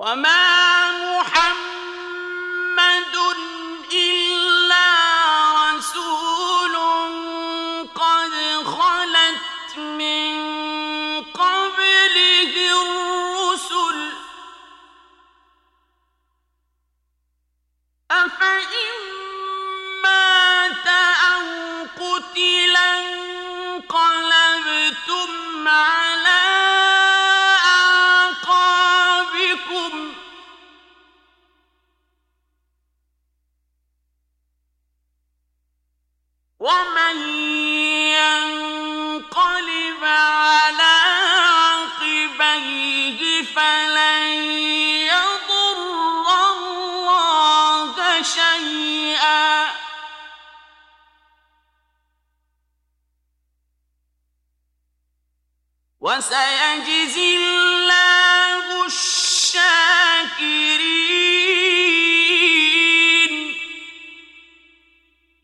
وما محمد إلا رسول قد خلت من قبله الرسل أفإن مات أو قتلا انقلبتم على أعقابكم ومن ينقلب على عقبيه فلن يضر الله شيئا وسيجزي الله